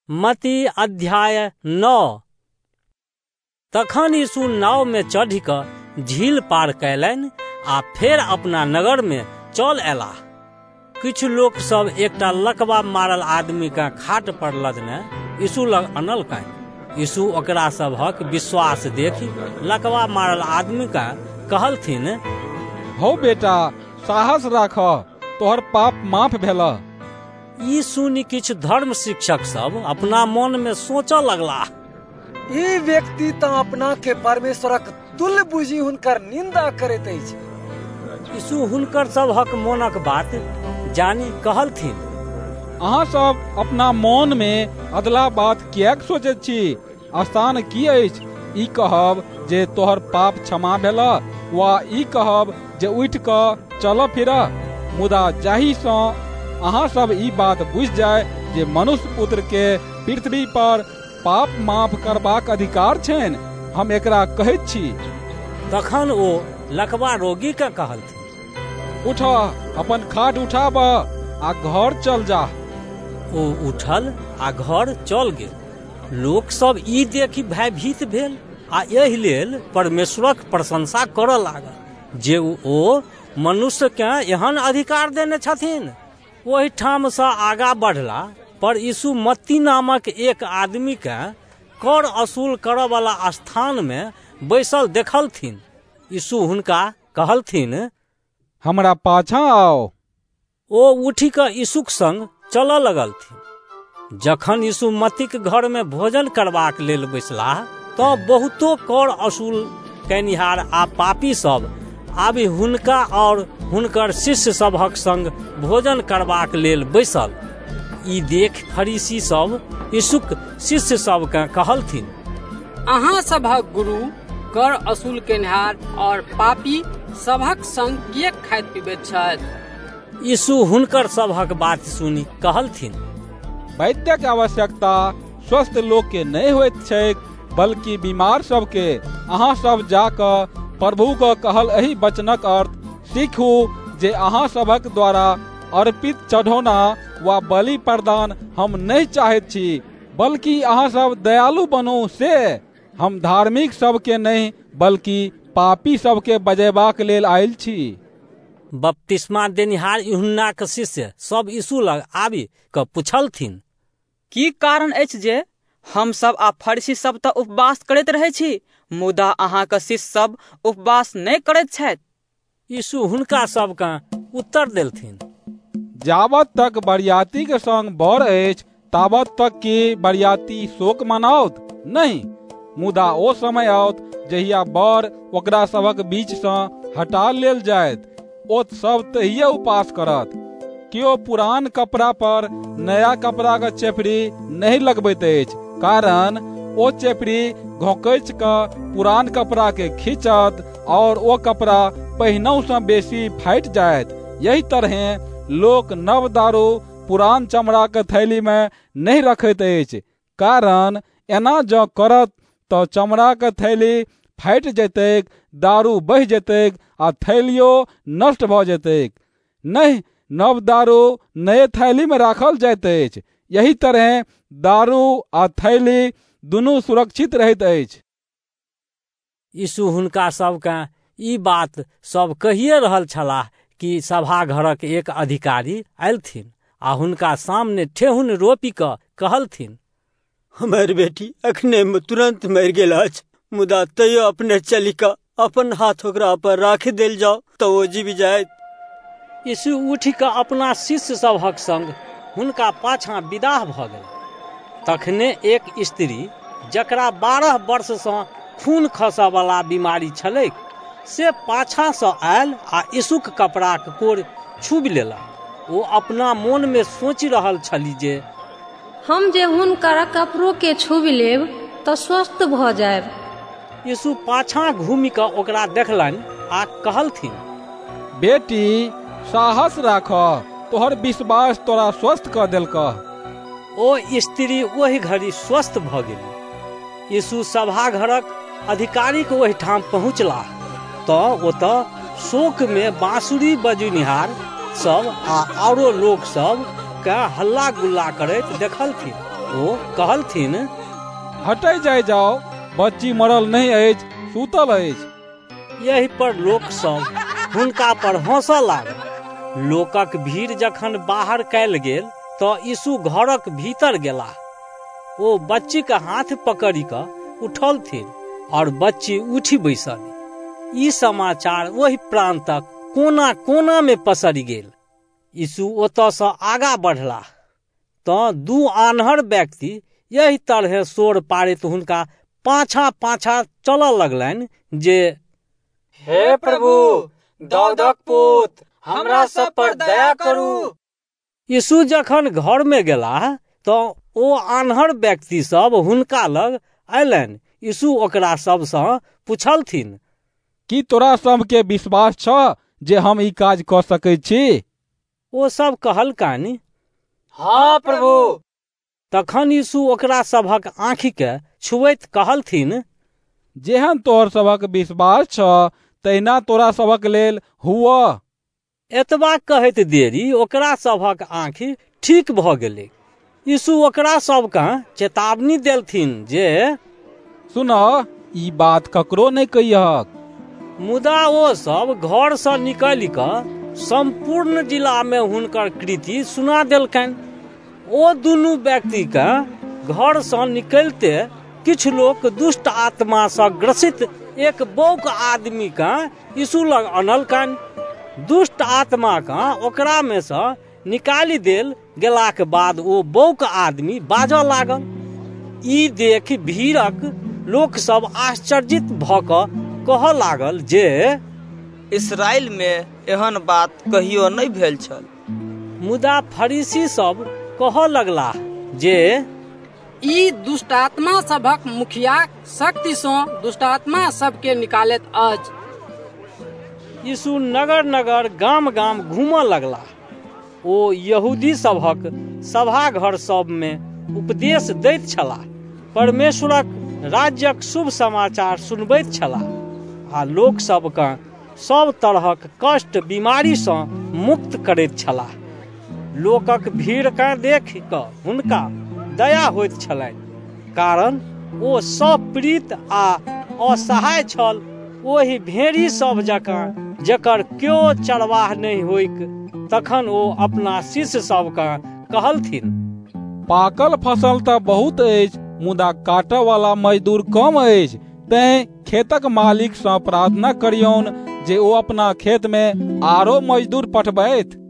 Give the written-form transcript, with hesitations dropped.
मत्ती अध्याय 9। तखन यीशु नाव में चढ़ि कऽ झील पार कयलनि आ फेर अपना नगर में चल अयलाह। किछु लोक सब एकटा लकवा मारल आदमी के खाट पर लदने यीशु लग अनलकनि। यीशु ओकरा सभक विश्वास देखि लकवा मारल आदमी के कहलथिन, हो बेटा, साहस राख, तोहर पाप माफ भेल। ई सुनि किछु धर्म शिक्षक सब अपना मन में सोचऽ लगलाह, ई व्यक्ति तऽ अपना के परमेश्वरक तुल्य बुझि हुनकर निंदा करैत अछि। यीशु हुनकर सभक मोनक बात जानि कहलथिन, अहाँ सब अपना मोन में अदला बात किएक सोचैत छी? आसान की अछि ई कहब जे तोहर पाप क्षमा भेल, वा ई कहब जे उठि कऽ चलऽ फिरऽ? मुदा जाहि सँ अहाँ सब ई बात बुझि जाय जे मनुष्य पुत्र के पृथ्वी पर पाप माफ करबाक अधिकार छनि, हम एकरा कहैत छी। तखन ओ लकवा रोगी के कहलथिन, उठ, अपन खाट उठाब आ घर चल जा। ओ उठल आ घर चल गेल। लोक सब ई देखि भयभीत भेल आ एहि लेल परमेश्वरक प्रशंसा करऽ लागल जे ओ मनुष्य के एहन अधिकार देने छथिन। ओहि ठाम से आगा बढ़ला पर यीशु मत्ती नामक एक आदमी के कर असूल करऽ वाला स्थान में बैसल देखलथिन। यीशु हुनका कहलथिन, हमरा पाछाँ आओ। ओ उठि कऽ यीशुक संग चलऽ लगलथिन। जखन यीशु मत्तीक घर में भोजन करबाक लेल बैसलाह तऽ बहुतो कर असूल कनिहार आ पापी सब आबि हुनका और हुनकर शिष्य सभक संग भोजन करबाक लेल बैसल। ई देख फरीसी सब यीशुक शिष्य सब के कहलथिन, अहाँ सभक गुरु कर असूल केनिहार और पापी सभक संग किएक खाइत पीबैत छथि? यीशु हुनकर सभक बात सुनि कहलथिन, वैद्यक आवश्यकता स्वस्थ लोक के नहीं होइत छैक, बल्कि बीमार सबके। अहाँ सब जाकऽ प्रभु के कहल एहि वचनक अर्थ सीखू जे अहाँ सभक द्वारा अर्पित चढ़ौना वा बलि प्रदान हम नहीं चाहैत छी, बल्कि अहाँ सब दयालु बनू। से हम धार्मिक सबके नहीं बल्कि पापी सबके बजयबाक लेल आयल छी। बपतिस्मा देनिहार यूहन्ना के शिष्य सब यीशु लग आबि कऽ पुछलथिन, की कारण अछि जे हम सब आ फरीसी सब तऽ उपवास करैत रहै छी, मुदा अहाँके शिष्य सब उपवास नहीं करैत छथि? यीशु हुनका सबके उत्तर देलथिन, जाबत तक बरियाती के संग बर अछि ताबत तक की बरियाती शोक मनाओत नहीं, मुदा ओ समय आओत जहिया बर ओकरा सभक बीच सँ हटा लेल जायत, ओ सब तहिया उपास करत। केओ पुरान कपड़ा पर नया कपड़ा के चेपड़ी नहीं लगबैत अछि, कारण ओ चेपड़ी घोंकैच कऽ पुरान कपड़ा के खींचत और ओ कपड़ा पहिनहु सँ बेसी फाटि जायत। यही तरह लोक नव दारू पुरान चमड़ा के थैली में नहीं रखैत अछि, कारण एना जँ करत तऽ चमड़ा के थैली फाटि जेतैक, दारू बहि जेतैक आ थैलियो नष्ट भऽ जेतैक। नहीं, नव दारू नए थैली में राखल जाइत अछि। यही तरह दारू आ थैली दुनू सुरक्षित रहैत अछि। यीशु हुनका सबके ई बात सब कहिए रहल छलाह कि सभा घरक एक अधिकारी अयलथिन आ हुनका सामने ठेहुन रोपि कऽ कहलथिन, हमर बेटी अखने तुरंत मरि गेल अछि, मुदा तैयो अपने चलि कऽ अपन हाथ ओकरा पर राखि देल जाओ तऽ ओ जीवि जायत। यीशु उठि कऽ अपना शिष्य सभक संग हुनका पाछाँ विदा भऽ गेल। तखने एक स्त्री जकरा 12 वर्ष सँ खून खसऽ वाला बीमारी छलैक, से पाछाँ सँ आयल आ यीशुक कपड़ाक कोर छुबि लेला। ओ अपना मोन में सोचि रहल छली जे हम जे हुनकर कपड़ों के छुबि लेब तऽ स्वस्थ भऽ जायब। यीशु पाछाँ घूमि कऽ ओकरा देखलनि आ कहलथिन, बेटी, साहस राख, तोहर विश्वास तोरा स्वस्थ कऽ देलकऽ। ओ स्त्री ओहि घड़ी स्वस्थ भऽ गेली। यीशु सभा घरक अधिकारी के ओहि ठाम पहुँचला तऽ ओतऽ शोक में बांसुरी बजनिहार सब आ औरो लोक सब के हल्ला गुल्ला करैत देखलथिन। ओ कहलथिन, हटै जाय जाओ, बच्ची मरल नहीं अछि, सुतल अछि। यही पर लोक सब हुनका पर हंसऽ लागल। लोकक भीड़ जखन बाहर कयल गेल तऽ यीशु घरक भीतर गेलाह। ओ बच्ची के हाथ पकड़ी कऽ उठौलथिन और बच्ची उठी बैसली। ई समाचार ओहि प्रांतक कोना कोना में पसरि गेल। यीशु ओतऽ सँ आगा बढ़लाह तऽ दू आन्हर व्यक्ति यही तरह शोर पाड़ैत हुनका पाछा पाछा चलऽ लगलनि जे, हे प्रभु, दाऊदक पुत्र, हमरा सब पर दया करू। यीशु जखन घर में गेलाह तऽ ओ आन्हर व्यक्ति सब हुनका लग अयलनि। यीशु ओकरा सबसँ पूछलथिन, की तोरा सबके विश्वास छ जे हम ई काज कऽ सकैत छी? ओ सब कहलकनि, हाँ प्रभु। तखन यीशु ओकरा सभक आँखि के छुएत कहलथिन, जेहन तोहर सबक विश्वास छ तहिना तोरा सबक लेल हुआ। एतबा कहैत देरी ओकरा सभक आँखि ठीक भऽ गेलै। यीशु ओकरा सबके चेतावनी देलथिन जे, सुन, ई बात ककरो नहीं कहियक। मुदा ओ सब घर से निकलि कऽ संपूर्ण जिला में हुनकर कृति सुना देलकनि। ओ दुनू व्यक्ति के घर से निकलते किछु लोक दुष्ट आत्मा से ग्रसित एक बौक आदमी के यीशु लग अनलकनि। दुष्ट आत्मा के ओकरा में से निकाली देल गेलाक बाद ओ बौक आदमी बाजऽ लागल। ई देख भीड़क लोक सब आश्चर्यित भऽ कऽ कहऽ लागल जे, इस्राएल में एहन बात कहियो नहीं भेल छल। मुदा फरीसी सब कहऽ लगलाह जे, ई दुष्टात्मा सभक मुखिया शक्ति सँ दुष्टात्मा सबके निकालैत अछि। यीशु नगर नगर गाम गाम घूमऽ लगलाह। ओ यहूदी सभक सभा घर सब में उपदेश दैत छलाह, परमेश्वरक राज्यक शुभ समाचार सुनबैत छलाह आ लोक सबके सब तरहक कष्ट बीमारी सँ मुक्त करैत छलाह। लोकक भीड़ के देख कऽ हुनका दया होइत छलनि, कारण ओ सब पीड़ित आ असहाय छल, ओहि भेड़ी सब जकाँ जकर केओ चरवाह नहीं होइक। तखन ओ अपना शिष्य सबके कहलथिन, पाकल फसल तऽ बहुत अछि, मुदा काटऽ वाला मजदूर कम अछि। तैं खेतक मालिक सँ प्रार्थना करियौन जे ओ अपना खेत में आरो मजदूर पठबैत।